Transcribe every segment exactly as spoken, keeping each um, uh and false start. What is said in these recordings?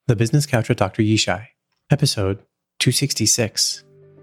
The Business Couch with Doctor Yishai, episode two sixty-six.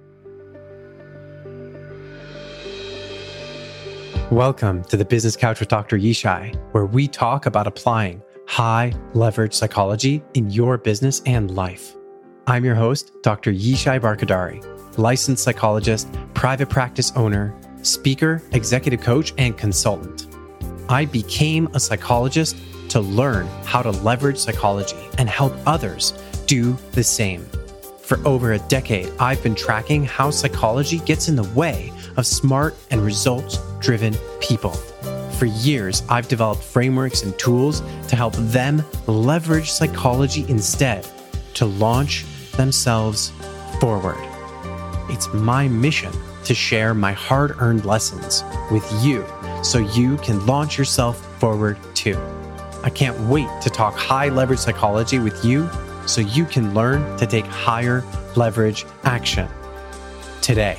Welcome to the Business Couch with Doctor Yishai, where we talk about applying high leverage psychology in your business and life. I'm your host, Doctor Yishai Barkadari, licensed psychologist, private practice owner, speaker, executive coach, and consultant. I became a psychologist to learn how to leverage psychology and help others do the same. For over a decade, I've been tracking how psychology gets in the way of smart and results-driven people. For years, I've developed frameworks and tools to help them leverage psychology instead to launch themselves forward. It's my mission to share my hard-earned lessons with you so you can launch yourself forward too. I can't wait to talk high leverage psychology with you so you can learn to take higher leverage action today.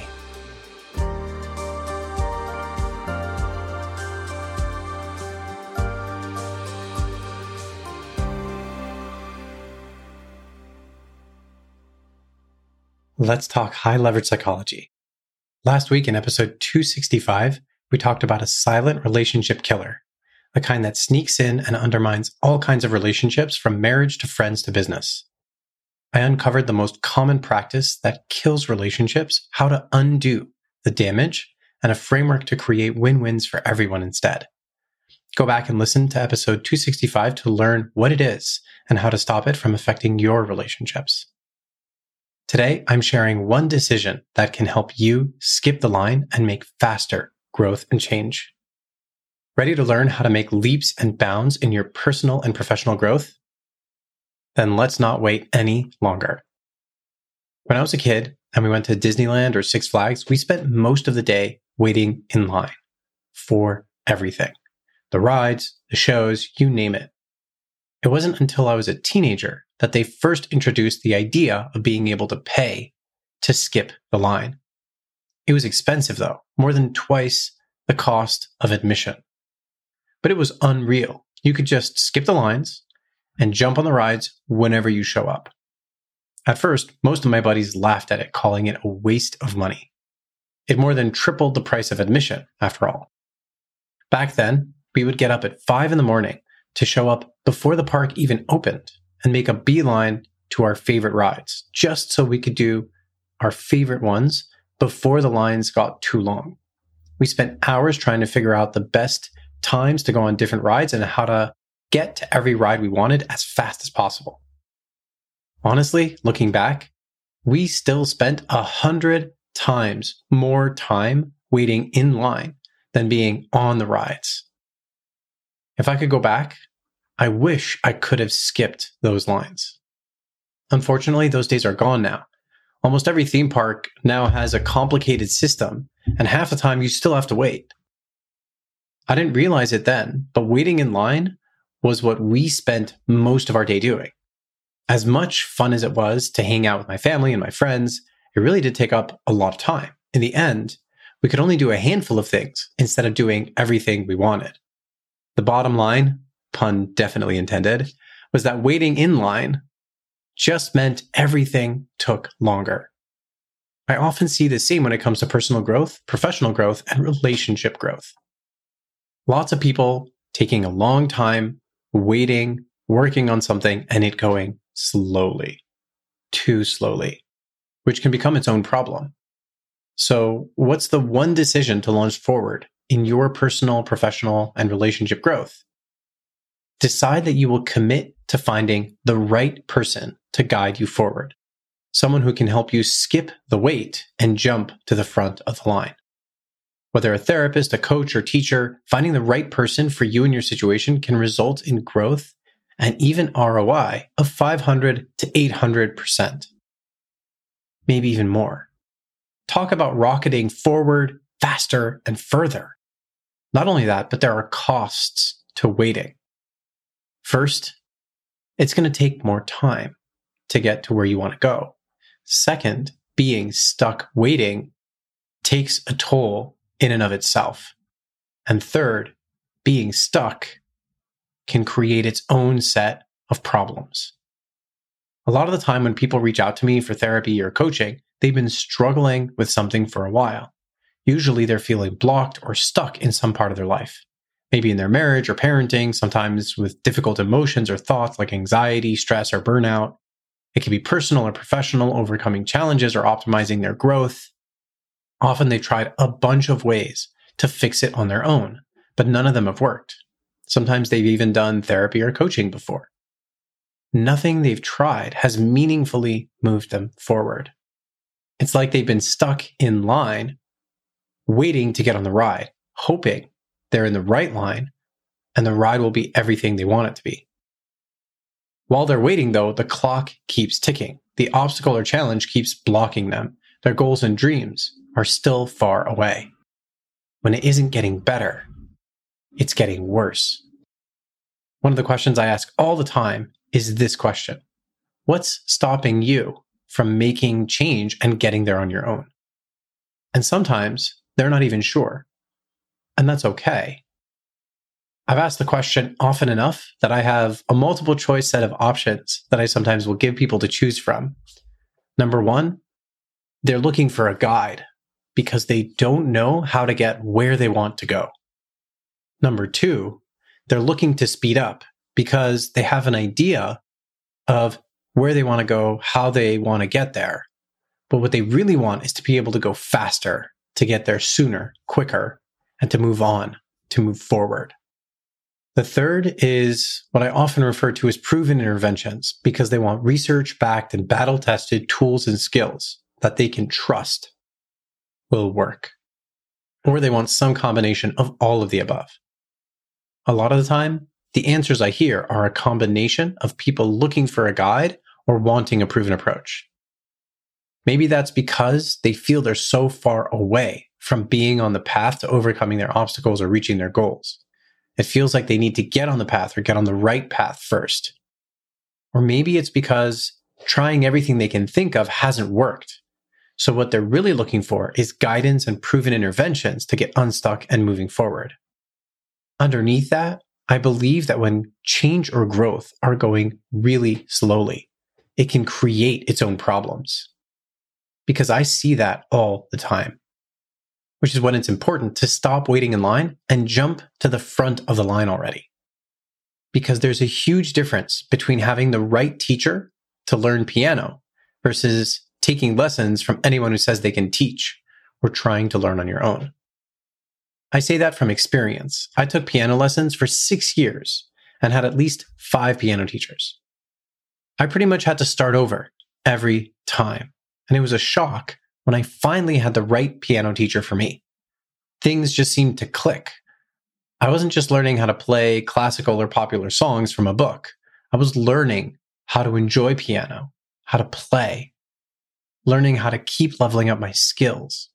Let's talk high leverage psychology. Last week in episode two sixty-five, we talked about a silent relationship killer, the kind that sneaks in and undermines all kinds of relationships from marriage to friends to business. I uncovered the most common practice that kills relationships, how to undo the damage, and a framework to create win-wins for everyone instead. Go back and listen to episode two sixty-five to learn what it is and how to stop it from affecting your relationships. Today, I'm sharing one decision that can help you skip the line and make faster growth and change. Ready to learn how to make leaps and bounds in your personal and professional growth? Then let's not wait any longer. When I was a kid and we went to Disneyland or Six Flags, we spent most of the day waiting in line for everything. The rides, the shows, you name it. It wasn't until I was a teenager that they first introduced the idea of being able to pay to skip the line. It was expensive though, more than twice the cost of admission. But it was unreal. You could just skip the lines and jump on the rides whenever you show up. At first, most of my buddies laughed at it, calling it a waste of money. It more than tripled the price of admission, after all. Back then, we would get up at five in the morning to show up before the park even opened and make a beeline to our favorite rides, just so we could do our favorite ones before the lines got too long. We spent hours trying to figure out the best times to go on different rides and how to get to every ride we wanted as fast as possible. Honestly, looking back, we still spent a hundred times more time waiting in line than being on the rides. If I could go back, I wish I could have skipped those lines. Unfortunately, those days are gone now. Almost every theme park now has a complicated system, and half the time you still have to wait. I didn't realize it then, but waiting in line was what we spent most of our day doing. As much fun as it was to hang out with my family and my friends, it really did take up a lot of time. In the end, we could only do a handful of things instead of doing everything we wanted. The bottom line, pun definitely intended, was that waiting in line just meant everything took longer. I often see the same when it comes to personal growth, professional growth, and relationship growth. Lots of people taking a long time, waiting, working on something, and it going slowly, too slowly, which can become its own problem. So what's the one decision to launch forward in your personal, professional, and relationship growth? Decide that you will commit to finding the right person to guide you forward, someone who can help you skip the wait and jump to the front of the line. Whether a therapist, a coach, or teacher, finding the right person for you and your situation can result in growth and even R O I of five hundred to eight hundred percent. Maybe even more. Talk about rocketing forward, faster, and further. Not only that, but there are costs to waiting. First, it's going to take more time to get to where you want to go. Second, being stuck waiting takes a toll in and of itself. And third, being stuck can create its own set of problems. A lot of the time when people reach out to me for therapy or coaching, they've been struggling with something for a while. Usually they're feeling blocked or stuck in some part of their life. Maybe in their marriage or parenting, sometimes with difficult emotions or thoughts like anxiety, stress, or burnout. It can be personal or professional, overcoming challenges or optimizing their growth. Often they've tried a bunch of ways to fix it on their own, but none of them have worked. Sometimes they've even done therapy or coaching before. Nothing they've tried has meaningfully moved them forward. It's like they've been stuck in line, waiting to get on the ride, hoping they're in the right line and the ride will be everything they want it to be. While they're waiting, though, the clock keeps ticking. The obstacle or challenge keeps blocking them. Their goals and dreams are still far away. When it isn't getting better, it's getting worse. One of the questions I ask all the time is this question: what's stopping you from making change and getting there on your own? And sometimes they're not even sure. And that's okay. I've asked the question often enough that I have a multiple choice set of options that I sometimes will give people to choose from. Number one, they're looking for a guide because they don't know how to get where they want to go. Number two, they're looking to speed up because they have an idea of where they want to go, how they want to get there. But what they really want is to be able to go faster, to get there sooner, quicker, and to move on, to move forward. The third is what I often refer to as proven interventions because they want research-backed and battle-tested tools and skills that they can trust will work. Or they want some combination of all of the above. A lot of the time, the answers I hear are a combination of people looking for a guide or wanting a proven approach. Maybe that's because they feel they're so far away from being on the path to overcoming their obstacles or reaching their goals. It feels like they need to get on the path or get on the right path first. Or maybe it's because trying everything they can think of hasn't worked. So what they're really looking for is guidance and proven interventions to get unstuck and moving forward. Underneath that, I believe that when change or growth are going really slowly, it can create its own problems. Because I see that all the time. Which is when it's important to stop waiting in line and jump to the front of the line already. Because there's a huge difference between having the right teacher to learn piano versus taking lessons from anyone who says they can teach or trying to learn on your own. I say that from experience. I took piano lessons for six years and had at least five piano teachers. I pretty much had to start over every time. And it was a shock when I finally had the right piano teacher for me. Things just seemed to click. I wasn't just learning how to play classical or popular songs from a book. I was learning how to enjoy piano, how to play, learning how to keep leveling up my skills.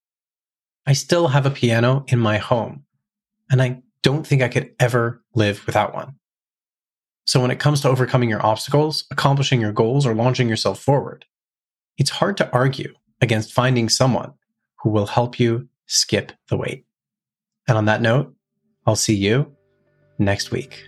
I still have a piano in my home, and I don't think I could ever live without one. So when it comes to overcoming your obstacles, accomplishing your goals, or launching yourself forward, it's hard to argue against finding someone who will help you skip the wait. And on that note, I'll see you next week.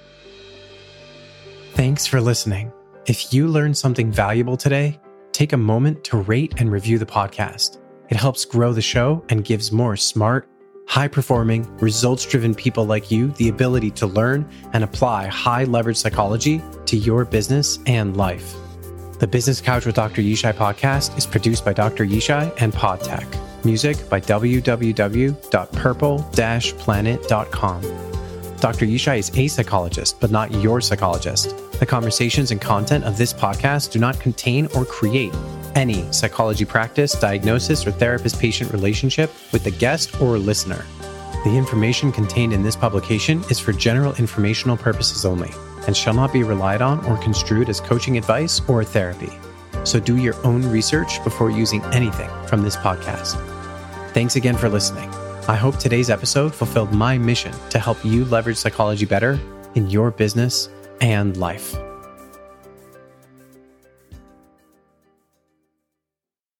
Thanks for listening. If you learned something valuable today, take a moment to rate and review the podcast. It helps grow the show and gives more smart, high-performing, results-driven people like you the ability to learn and apply high-leverage psychology to your business and life. The Business Couch with Doctor Yishai podcast is produced by Doctor Yishai and PodTech. Music by w w w dot purple dash planet dot com. Doctor Yishai is a psychologist, but not your psychologist. The conversations and content of this podcast do not contain or create any psychology practice, diagnosis, or therapist-patient relationship with the guest or listener. The information contained in this publication is for general informational purposes only and shall not be relied on or construed as coaching advice or therapy. So do your own research before using anything from this podcast. Thanks again for listening. I hope today's episode fulfilled my mission to help you leverage psychology better in your business and life.